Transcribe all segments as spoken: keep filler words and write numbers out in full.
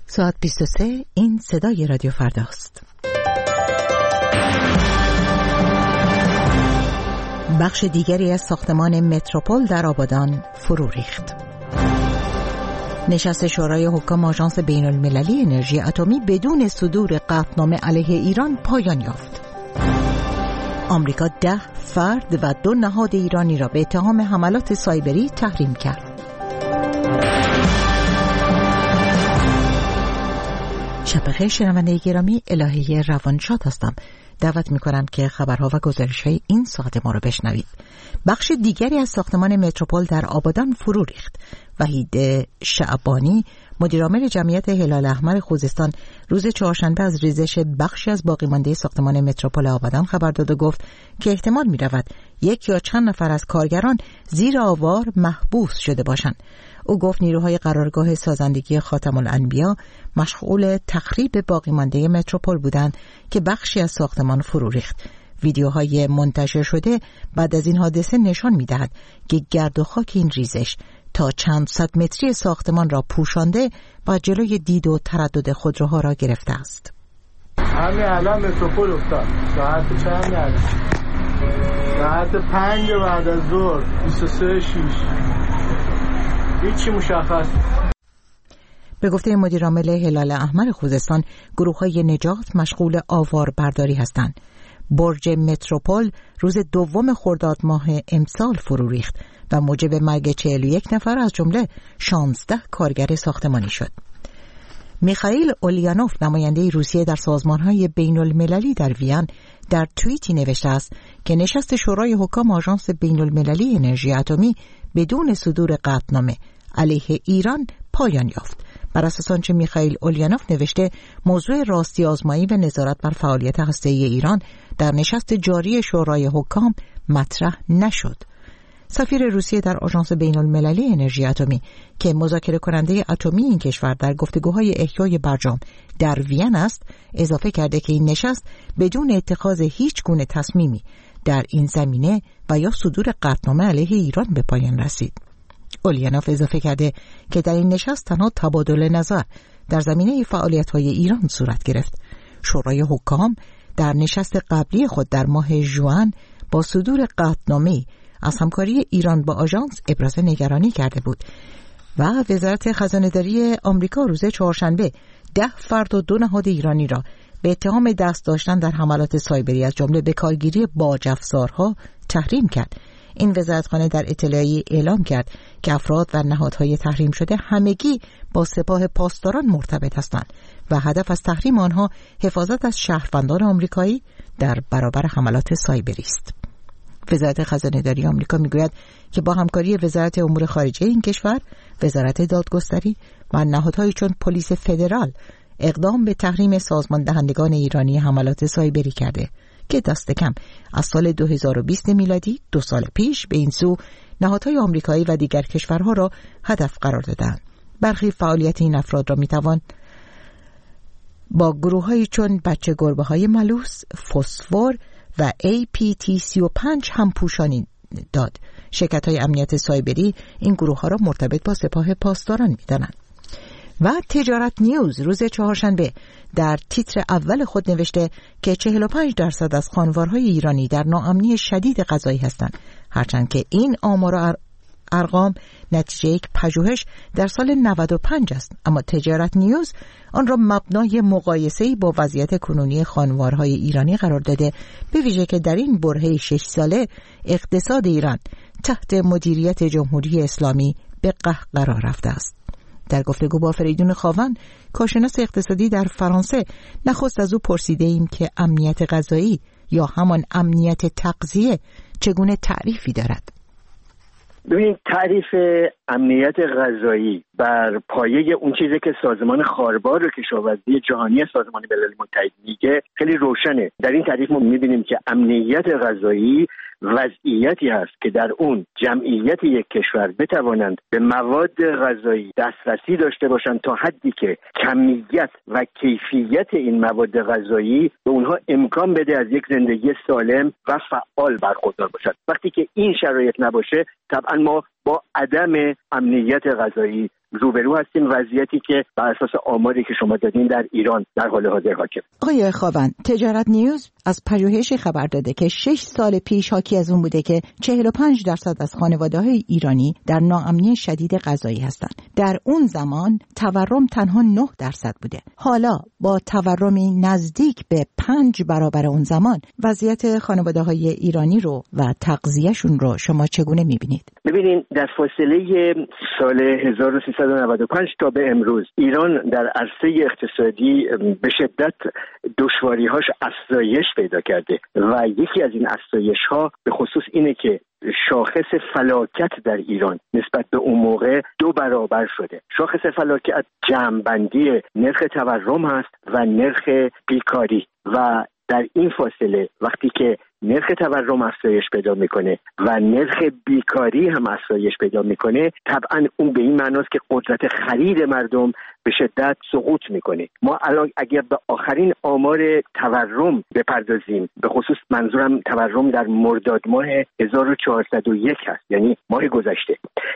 ساعت بیست و سه، این صدای رادیو فرداست. بخش دیگری از ساختمان متروپول در آبادان فرو ریخت. نشست شورای حکام آژانس بین المللی انرژی اتمی بدون صدور قطعنامه علیه ایران پایان یافت. آمریکا ده فرد و دو نهاد ایرانی را به اتهام حملات سایبری تحریم کرد. شب بخیر شنونده گرامی، الهه روانشاد هستم. دعوت می‌کنم که خبرها و گزارش‌های این ساعت ما رو بشنوید. بخش دیگری از ساختمان متروپول در آبادان فرو ریخت. وحید شعبانی، مدیرعامل جمعیت هلال احمر خوزستان، روز چهارشنبه از ریزش بخشی از باقی مانده ساختمان متروپول آبادان خبر داد و گفت که احتمال می‌رود یک یا چند نفر از کارگران زیر آوار محبوس شده باشند. او گفت نیروهای قرارگاه سازندگی خاتم الانبیا مشغول تخریب باقی مانده متروپول بودند که بخشی از ساختمان فرو ریخت. ویدیوهای منتشر شده بعد از این حادثه نشان می‌دهد که گرد و خاک این ریزش تا چند صد متری ساختمان را پوشانده و جلوی دید و تردد خودروها را گرفته است. همین الان متروپول افتاد. ساعت چند الان؟ ساعت پنج بعد از ظهر، بیست و سه شش. هیچی مشخص. به گفته مدیرعامل هلال احمر خوزستان، گروه‌های نجات مشغول آوار برداری هستند. برج متروپول روز دوم خرداد ماه امسال فرو ریخت و موجب مرگ چهل و یک نفر از جمله شانزده کارگر ساختمانی شد. میخائیل اولیانوف، نماینده روسیه در سازمان‌های بین المللی در وین، در توییتی نوشته است که نشست شورای حکام آژانس بین المللی انرژی اتمی بدون صدور قطعنامه علیه ایران پایان یافت. بر اساس آنچه میخائیل اولیانوف نوشته، موضوع راستی آزمایی و نظارت بر فعالیت هسته‌ای ایران در نشست جاری شورای حکام مطرح نشد. سفیر روسیه در آژانس بین المللی انرژی اتمی که مذاکره کننده اتمی این کشور در گفتگوهای احیای برجام در وین است، اضافه کرده که این نشست بدون اتخاذ هیچ گونه تصمیمی در این زمینه و یا صدور قطعنامه علیه ایران به پایان رسید. اولیانوف اضافه کرده که در این نشست تنها تبادل نظر در زمینه فعالیت‌های ایران صورت گرفت. شورای حکام در نشست قبلی خود در ماه ژوئن با صدور قطعنامه از همکاری ایران با آژانس ابراز نگرانی کرده بود و وزارت خزانه‌داری آمریکا روز چهارشنبه ده فرد و دو نهاد ایرانی را به اتهام دست داشتن در حملات سایبری از جمله به کارگیری باج افزارها تحریم کرد. این وزارتخانه در اطلاعیه اعلام کرد که افراد و نهادهای تحریم شده همگی با سپاه پاسداران مرتبط هستند و هدف از تحریم آنها حفاظت از شهروندان آمریکایی در برابر حملات سایبری است. وزارت خزانه‌داری آمریکا میگوید که با همکاری وزارت امور خارجه این کشور، وزارت دادگستری و نهادهایی چون پلیس فدرال اقدام به تحریم سازمان دهندگان ایرانی حملات سایبری کرده که دست کم از سال دو هزار و بیست میلادی، دو سال پیش، به این سو نهادهای آمریکایی و دیگر کشورها را هدف قرار دادند. برخی فعالیت این افراد را میتوان با گروه‌هایی چون بچه گربه‌های ملوس، فسفر و ای پی تی سی و پنج هم پوشانی داد. شرکت‌های امنیت سایبری این گروه‌ها را مرتبط با سپاه پاسداران می‌دانند. و تجارت نیوز روز چهارشنبه در تیتر اول خود نوشته که چهل و پنج درصد از خانوارهای ایرانی در ناامنی شدید غذایی هستند، هرچند که این آمار و ارقام نتیجه یک پژوهش در سال نود و پنج است، اما تجارت نیوز آن را مبنای مقایسه‌ای با وضعیت کنونی خانوارهای ایرانی قرار داده، به ویژه که در این برهه شش ساله اقتصاد ایران تحت مدیریت جمهوری اسلامی به قهقرا رفته است. در گفتگو با فریدون خاون، کارشناس اقتصادی در فرانسه، نخست از او پرسیده ایم که امنیت غذایی یا همان امنیت تغذیه چگونه تعریفی دارد؟ ببینید، تعریف امنیت غذایی بر پایه اون چیزی که سازمان خاربار کشاورزی جهانی سازمان ملل متحد میگه خیلی روشنه. در این تعریف ما میبینیم که امنیت غذایی وضعیتی هست که در اون جمعیت یک کشور بتوانند به مواد غذایی دسترسی داشته باشند تا حدی که کمیت و کیفیت این مواد غذایی به اونها امکان بده از یک زندگی سالم و فعال برخوردار باشند. وقتی که این شرایط نباشه، طبعا ما با عدم امنیت غذایی روبرو هستیم وضعیتی که بر اساس آماری که شما دادین در ایران در حال حاضر حاکم. آقای خاوند، تجارت نیوز از پژوهشی خبر داده که شش سال پیش حاکی از اون بوده که چهل و پنج درصد از خانواده‌های ایرانی در ناامنی شدید غذایی هستند. در اون زمان تورم تنها نه درصد بوده. حالا با تورمی نزدیک به پنج برابر اون زمان وضعیت خانواده‌های ایرانی رو و تغذیه‌شون رو شما چگونه می‌بینید؟ ببینید در فاصله سال هزار و سیصد و نود و پنج تا به امروز ایران در عرصه اقتصادی به شدت دشواری‌هاش افزایش پیدا کرده و یکی از این افزایش‌ها به خصوص اینه که شاخص فلاکت در ایران نسبت به اون موقع دو برابر شده. شاخص فلاکت جمع‌بندی نرخ تورم هست و نرخ بیکاری و در این فاصله وقتی که نرخ تورم افزایش پیدا میکنه و نرخ بیکاری هم افزایش پیدا میکنه، طبعا اون به این معناست که قدرت خرید مردم به شدت سقوط میکنه. ما الان اگر به آخرین آمار تورم بپردازیم، به خصوص منظورم تورم در مرداد ماه هزار و چهارصد و یک هست، یعنی ماه گذشته،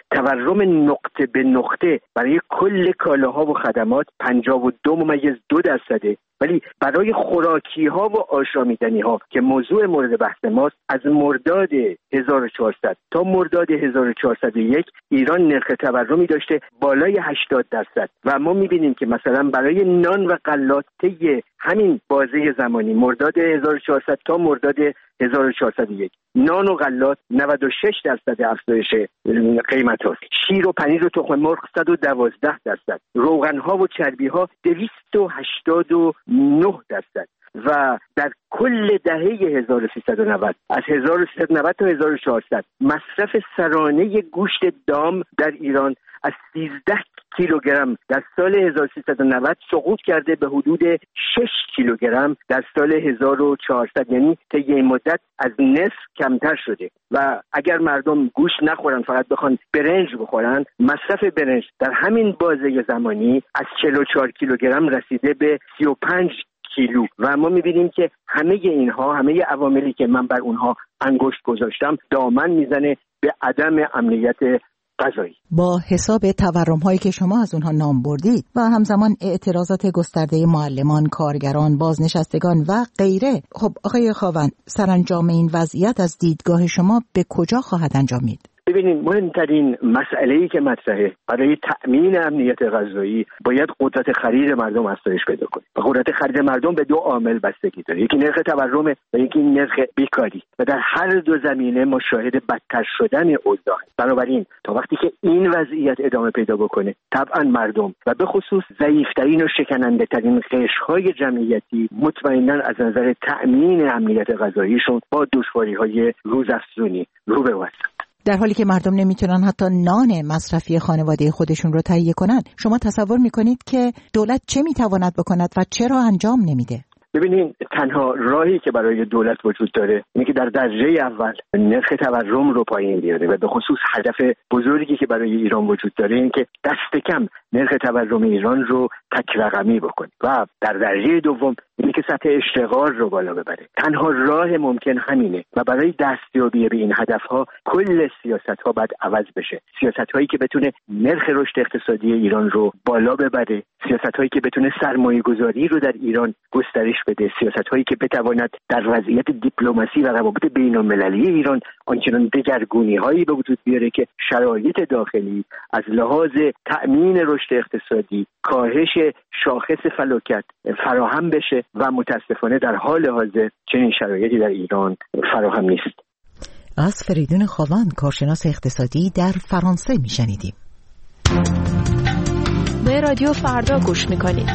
تورم نقطه به نقطه برای کل کالاها و خدمات پنجاه و دو ممیز دو درصده، ولی برای خوراکی ها و آشامیدنی ها که موضوع مورد بحث ماست، از مرداد هزار و چهارصد تا مرداد هزار و چهارصد و یک ایران نرخ تورمی داشته بالای هشتاد درصد و ما میبینیم که مثلا برای نان و غلات طی همین بازه زمانی مرداد هزار و چهارصد تا مرداد هزار و چهارصد و یک نان و غلات نود و شش درصد افزایش قیمت هاست، شیر و پنیر و تخم مرغ صد و دوازده درصد، روغن ها و چربی ها دویست و هشتاد و نه درصد و در کل دهه هزار و سیصد و نود از هزار و سیصد و نود تا هزار و چهارصد مصرف سرانه گوشت دام در ایران از سیزده کیلوگرم در سال هزار و سیصد و نود سقوط کرده به حدود شش کیلوگرم در سال هزار و چهارصد، یعنی طی این مدت از نصف کمتر شده و اگر مردم گوشت نخورن فقط بخوان برنج بخورن، مصرف برنج در همین بازه زمانی از چهل و چهار کیلوگرم رسیده به سی و پنج کیلو و ما می‌بینیم که همه اینها، همه عواملی که من بر اونها انگشت گذاشتم دامن میزنه به عدم امنیت غذایی. با حساب تورم هایی که شما از اونها نام بردید و همزمان اعتراضات گسترده معلمان، کارگران، بازنشستگان و غیره، خب آقای خاوند، سرانجام این وضعیت از دیدگاه شما به کجا خواهد انجامید؟ ببینید، مهمترین مسئله‌ای که مطرحه برای تأمین امنیت غذایی باید قدرت خرید مردم افزایش پیدا کنه و قدرت خرید مردم به دو عامل بستگی داره، یکی نرخ تورم و یکی نرخ بیکاری و در هر دو زمینه ما شاهد بدتر شدن اوضاع. بنابراین تا وقتی که این وضعیت ادامه پیدا بکنه، طبعا مردم و به خصوص ضعیف‌ترین و شکننده ترین قشرهای جمعیتی مطمئنا از نظر تأمین امنیت غذاییشون با دشواری‌های روزافزونی روبرو هستند. در حالی که مردم نمیتونن حتی نان مصرفی خانواده خودشون رو تهیه کنن، شما تصور میکنید که دولت چه میتواند بکند و چرا انجام نمیده؟ ببینید، تنها راهی که برای دولت وجود داره اینه که در درجه اول نرخ تورم رو پایین بیاره و به خصوص هدف بزرگی که برای ایران وجود داره اینه که دست کم نرخ تورم ایران رو تک رقمی بکنه و در درجه دوم اینه که سطح اشتغال رو بالا ببره. تنها راه ممکن همینه و برای دستیابی به این هدفها کل سیاست‌ها باید عوض بشه. سیاست‌هایی که بتونه نرخ رشد اقتصادی ایران رو بالا ببره، سیاست‌هایی که بتونه سرمایه‌گذاری رو در ایران گسترش بده، سیاست‌هایی که بتواند در وضعیت دیپلماسی و روابط بین‌المللی ایران آنچنان دگرگونی‌هایی به وجود بیاره که شرایط داخلی از لحاظ تأمین رشد اقتصادی، کاهش شاخص فلاکت فراهم بشه و متاسفانه در حال حاضر چنین شرایطی در ایران فراهم نیست. از فریدون خاوند، کارشناس اقتصادی در فرانسه میشنیدیم. به رادیو فردا گوش میکنید.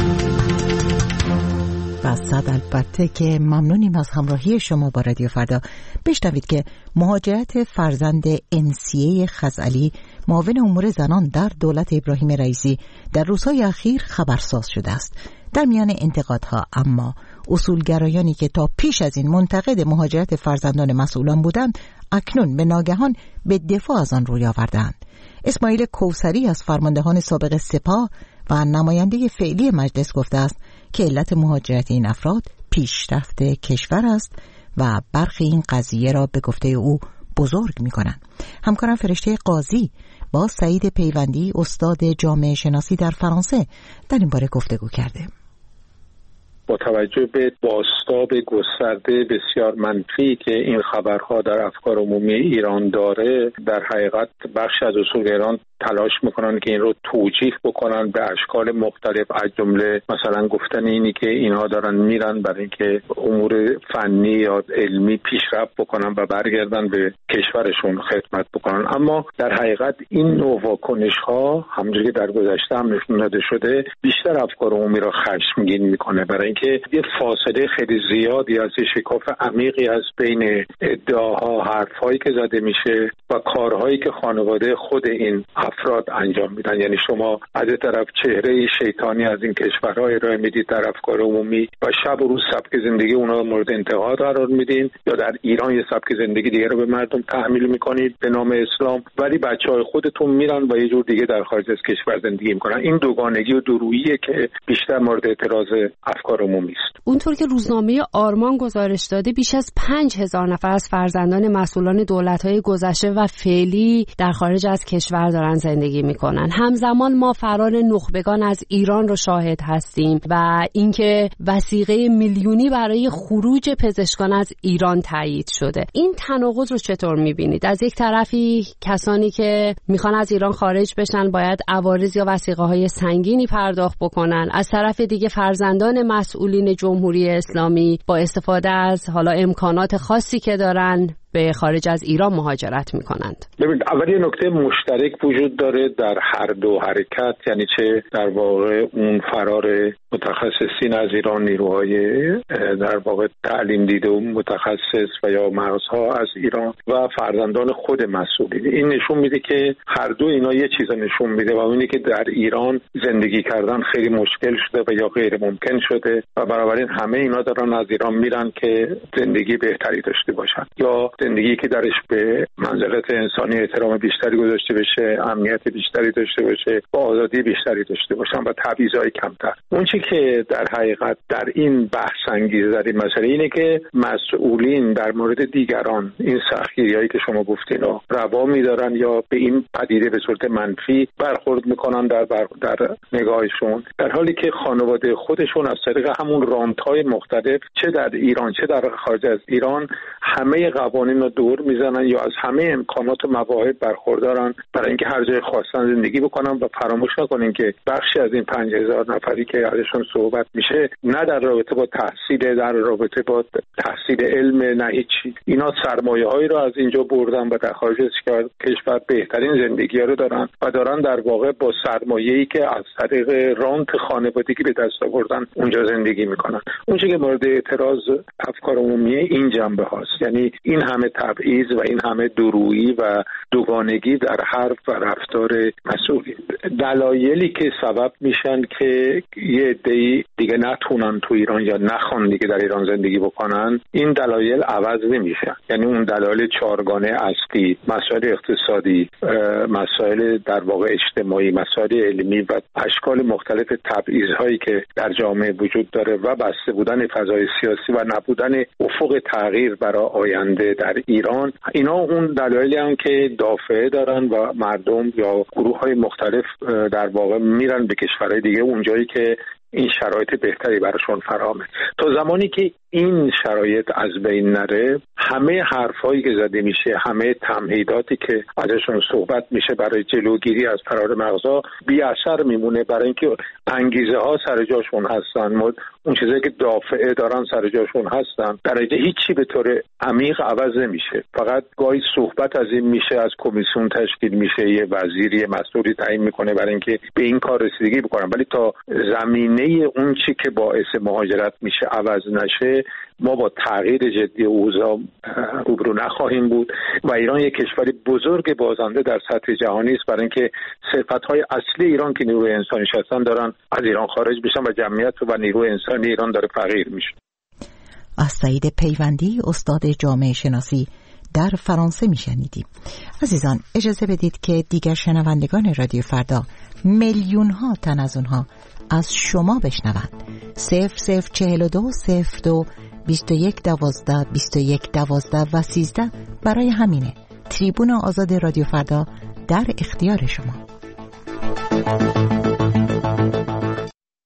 بسد البته که ممنونیم از همراهی شما با رادیو فردا. بشنوید که مهاجرت فرزند انسیه خزعلی، معاون امور زنان در دولت ابراهیم رئیسی، در روزهای اخیر خبرساز شده است. در میان انتقادها اما اصولگرایانی که تا پیش از این منتقد مهاجرت فرزندان مسئولان بودند، اکنون به ناگهان به دفاع از آن روی آوردند. اسماعیل کوثری از فرماندهان سابق سپاه و نماینده فعلی مجلس گفته است که علت مهاجرت این افراد پیشرفت کشور است و برخی این قضیه را به گفته او بزرگ می کنند. همکارم فرشته قاضی با سعید پیوندی استاد جامعه شناسی در فرانسه در این باره گفتگو کرده. با توجه به بازتاب گسترده بسیار منفی که این خبرها در افکار عمومی ایران داره، در حقیقت بخشی از اصولگرایان تلاش میکنن که این رو توجیه بکنن به اشکال مختلف، از جمله مثلا گفتن اینی که اینها دارن میرن برای اینکه امور فنی یا علمی پیشرفت بکنن و برگردن به کشورشون خدمت بکنن. اما در حقیقت این نوع واکنش ها همونجوری که در گذشته هم نشون داده شده بیشتر افکار عمومی را خشمگین میکنه، برای اینکه یه فاصله خیلی زیادی از شکاف عمیقی از بین ادعاها، حرفهایی که زده میشه و کارهایی که خانواده خود این افراد انجام میدن. یعنی شما از این طرف چهره شیطانی از این کشورها ارائه میدید در افکار عمومی و شب و روز سبک زندگی اونا مورد انتقاد قرار میدین، یا در ایران یه سبک زندگی دیگه رو به مردم تحمیل میکنید به نام اسلام، ولی بچهای خودتون میرن و یه جور دیگه در خارج از کشور زندگی میکنن. این دوگانگی و دوروییه که بیشتر مورد اعتراض افکار عمومی است. اونطور که روزنامه آرمان گزارش داده بیش از پنج هزار نفر از فرزندان مسئولان دولت‌های گذشته و فعلی در خارج از کشور دارن زندگی میکنن. همزمان ما فرار نخبگان از ایران رو شاهد هستیم و اینکه وثیقه میلیونی برای خروج پزشکان از ایران تایید شده. این تناقض رو چطور میبینید؟ از یک طرفی کسانی که میخوان از ایران خارج بشن باید عوارض یا وثیقه‌های سنگینی پرداخت بکنن، از طرف دیگه فرزندان مسئولین جمهوری اسلامی با استفاده از حالا امکانات خاصی که دارن به خارج از ایران مهاجرت میکنند. ببینید، اول یه نکته مشترک وجود داره در هر دو حرکت، یعنی چه در واقع اون فرار متخصصین از ایران، نیروهای در واقع تعلیم دیده و متخصص و یا مغزها از ایران و فرزندان خود مسئولین. این نشون میده که هر دو اینا یه چیز نشون میده و اینه که در ایران زندگی کردن خیلی مشکل شده و یا غیر ممکن شده و بنابراین همه اینا دارن از ایران میرن که زندگی بهتری داشته باشن، یا زندگی که درش به منزلت انسانی احترام بیشتری گذاشته بشه، امنیت بیشتری داشته باشه، با آزادی بیشتری داشته باشن و تبعیض‌های کمتر. اون چی که در حقیقت در این بحث انگیزه در این مسئله اینه که مسئولین در مورد دیگران این سختگیری‌هایی که شما گفتین رو روا می‌دارن یا به این پدیده به صورت منفی برخورد می‌کنن در بر... در نگاهشون، در حالی که خانواده خودشون از طریق همون رانت‌های مختلف چه در ایران چه در خارج از ایران همه قوانین رو دور میزنن یا از همه امکانات و مواهب برخوردارن برای اینکه هر جای خواستن زندگی بکنن. و فراموش نکنین که بخشی از این پنج هزار نفری که ازشون صحبت میشه نه در رابطه با تحصیل، در رابطه با تحصیل علم، نه هیچی. اینا سرمایه هایی رو از اینجا بردن و در خارج از کشور بهترین زندگی رو دارن و دارن در واقع با سرمایه‌ای که از طریق رانت خانوادگی به دست آوردن اونجا زندگی میکنن. اون چیزی که مورد اعتراض افکار عمومی این جنبه هاست، یعنی این همه تبعیض و این همه دورویی و دوگانگی در حرف و رفتار مسئولین. دلایلی که سبب میشن که یه عده‌ای دیگه نتونن تو ایران یا نخوان دیگه در ایران زندگی بکنن، این دلایل عوض نمیشن. یعنی اون دلایل چهارگانه اصلی، مسائل اقتصادی، مسائل در واقع اجتماعی، مسائل علمی و اشکال مختلف تبعیض‌هایی که در جامعه وجود داره و بسته بودن فضای سیاسی و نبودن افق تغییر برای آینده در ایران، اینا اون دلایلی هم که دافعه دارن و مردم یا گروه‌های مختلف در واقع میرن به کشورهای دیگه اونجایی که این شرایط بهتری براشون فراهمه. تا زمانی که این شرایط از بین نره، همه حرفایی که زده میشه، همه تمهیداتی که ازشون صحبت میشه برای جلوگیری از فرار مغزها بی اثر میمونه، برای اینکه انگیزه ها سر جاشون هستن، اون چیزایی که دافعه دارن سر جاشون هستن. در نتیجه هیچی به طور عمیق عوض نمیشه. فقط گاهی صحبت از این میشه، از کمیسیون تشکیل میشه، یه وزیری مسئولی تعیین میکنه برای اینکه به این کار رسیدگی بکنن، ولی تا زمینه اون چی که باعث مهاجرت میشه عوض نشه، ما با تغییر جدی اوضاع روبرو نخواهیم بود و ایران یک کشوری بزرگ بازنده در سطح جهانی است، برای اینکه صفت‌های اصلی ایران که نیروی انسانیش هستن دارن از ایران خارج بشن و جمعیت و نیروی انسانی ایران داره فقیر میشه. از سعید پیوندی استاد جامعه شناسی در فرانسه میشنیدیم. عزیزان اجازه بدید که دیگر شنوندگان رادیو فردا میلیون ها تن از اونها از شما بشنوند. صفر صفر چهل و دو صفر دو بیست و یک دوازده بیست و یک دوازده و سیزده برای همینه. تریبون آزاد رادیو فردا در اختیار شما.